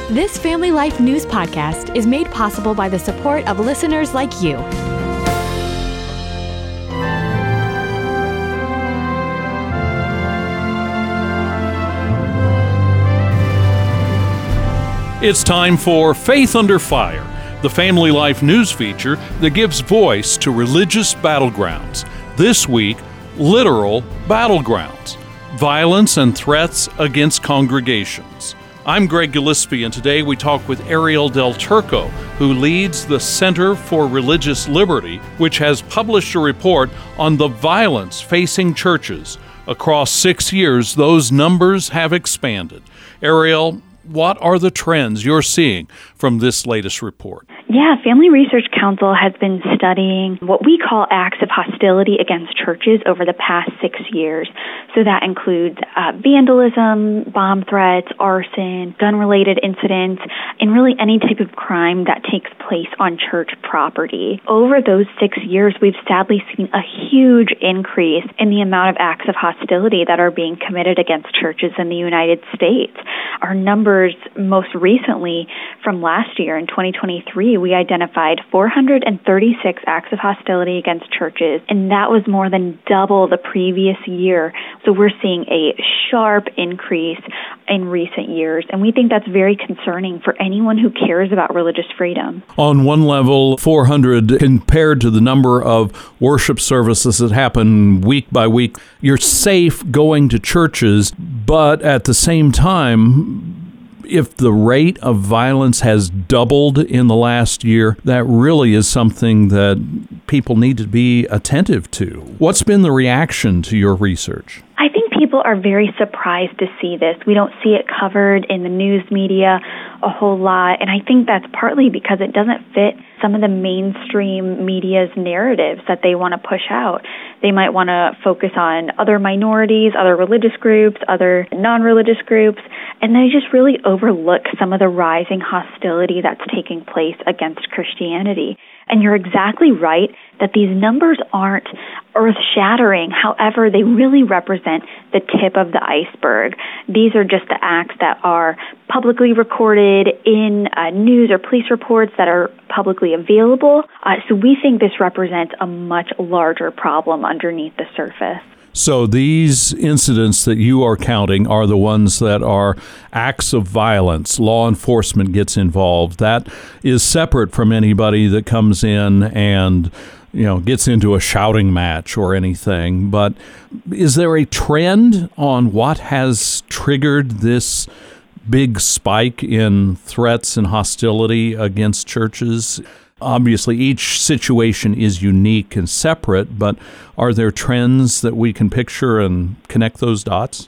This Family Life News podcast is made possible by the support of listeners like you. It's time for Faith Under Fire, the Family Life News feature that gives voice to religious battlegrounds. This week, literal battlegrounds, violence and threats against congregations. I'm Greg Gillespie, and today we talk with Ariel Del Turco, who leads the Center for Religious Liberty, which has published a report on the violence facing churches. Across 6 years, those numbers have expanded. Ariel, what are the trends you're seeing from this latest report? Yeah, Family Research Council has been studying what we call acts of hostility against churches over the past 6 years. So that includes vandalism, bomb threats, arson, gun-related incidents, and really any type of crime that takes place on church property. Over those 6 years, we've sadly seen a huge increase in the amount of acts of hostility that are being committed against churches in the United States. Our numbers most recently from last year in 2023, we identified 436 acts of hostility against churches, and that was more than double the previous year. So we're seeing a sharp increase in recent years, and we think that's very concerning for anyone who cares about religious freedom. On one level, 400 compared to the number of worship services that happen week by week, you're safe going to churches, but at the same time, if the rate of violence has doubled in the last year, that really is something that people need to be attentive to. What's been the reaction to your research? I think people are very surprised to see this. We don't see it covered in the news media a whole lot, and I think that's partly because it doesn't fit some of the mainstream media's narratives that they want to push out. They might want to focus on other minorities, other religious groups, other non-religious groups, and they just really overlook some of the rising hostility that's taking place against Christianity. And you're exactly right that these numbers aren't earth-shattering. However, they really represent the tip of the iceberg. These are just the acts that are publicly recorded in news or police reports that are publicly available. So we think this represents a much larger problem underneath the surface. So these incidents that you are counting are the ones that are acts of violence. Law enforcement gets involved. That is separate from anybody that comes in and, gets into a shouting match or anything. But is there a trend on what has triggered this big spike in threats and hostility against churches? Obviously, each situation is unique and separate, but are there trends that we can picture and connect those dots?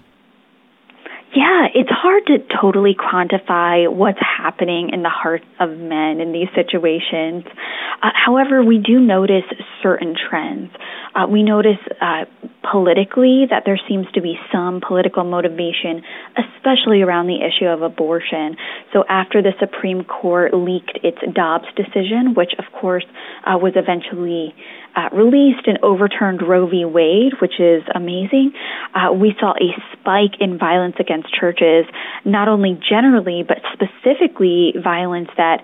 Yeah, it's hard to totally quantify what's happening in the hearts of men in these situations. However, we do notice certain trends. We notice politically that there seems to be some political motivation, especially around the issue of abortion. So after the Supreme Court leaked its Dobbs decision, which of course was eventually released and overturned Roe v. Wade, which is amazing, we saw a spike in violence against churches, not only generally, but specifically violence that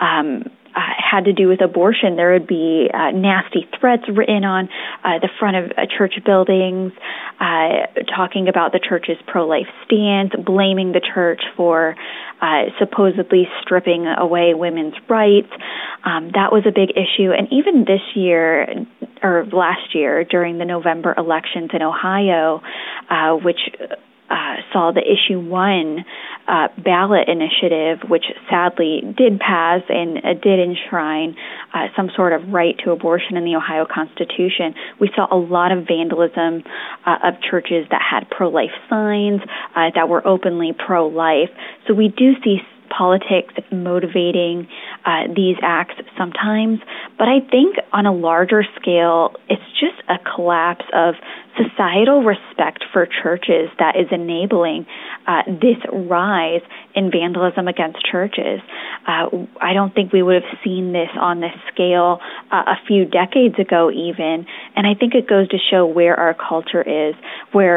had to do with abortion. There would be nasty threats written on the front of church buildings, talking about the church's pro-life stance, blaming the church for supposedly stripping away women's rights. That was a big issue. And even this year, or last year, during the November elections in Ohio, which saw the Issue 1 ballot initiative, which sadly did pass and did enshrine some sort of right to abortion in the Ohio Constitution. We saw a lot of vandalism of churches that had pro-life signs, that were openly pro-life. So we do see politics motivating these acts sometimes, but I think on a larger scale, it's just a collapse of societal respect for churches that is enabling this rise in vandalism against churches. I don't think we would have seen this on this scale a few decades ago even, and I think it goes to show where our culture is, where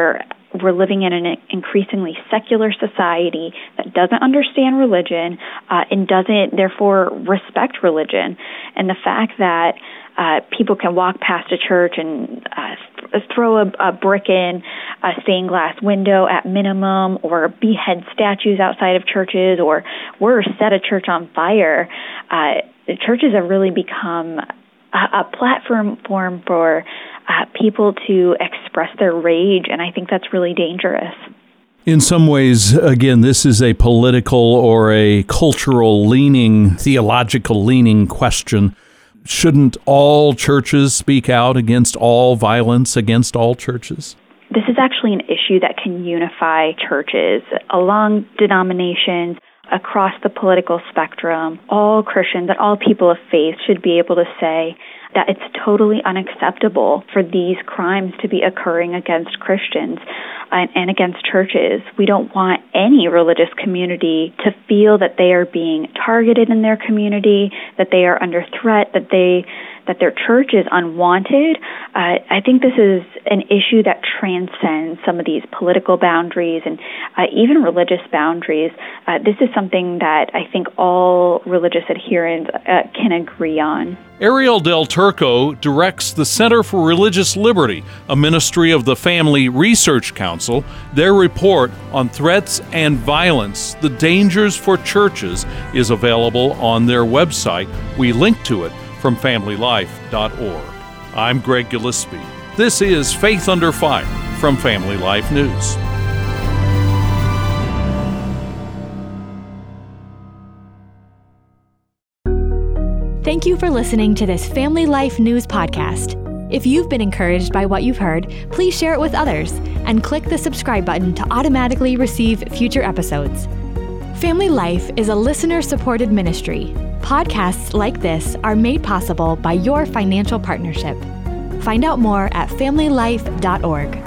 we're living in an increasingly secular society that doesn't understand religion and doesn't, therefore, respect religion. And the fact that people can walk past a church and throw a brick in a stained glass window at minimum, or behead statues outside of churches, or worse, set a church on fire. Churches have really become a platform for people to express their rage, and I think that's really dangerous. In some ways, again, this is a political or a cultural leaning, theological leaning question. Shouldn't all churches speak out against all violence against all churches? This is actually an issue that can unify churches along denominations, across the political spectrum. All Christians and all people of faith should be able to say that it's totally unacceptable for these crimes to be occurring against Christians and against churches. We don't want any religious community to feel that they are being targeted in their community, that they are under threat, that their church is unwanted. I think this is an issue that transcends some of these political boundaries and even religious boundaries. This is something that I think all religious adherents can agree on. Ariel Del Turco directs the Center for Religious Liberty, a ministry of the Family Research Council. Their report on threats and violence, the dangers for churches, is available on their website. We link to it from FamilyLife.org. I'm Greg Gillespie. This is Faith Under Fire from Family Life News. Thank you for listening to this Family Life News podcast. If you've been encouraged by what you've heard, please share it with others and click the subscribe button to automatically receive future episodes. Family Life is a listener-supported ministry. Podcasts like this are made possible by your financial partnership. Find out more at FamilyLife.org.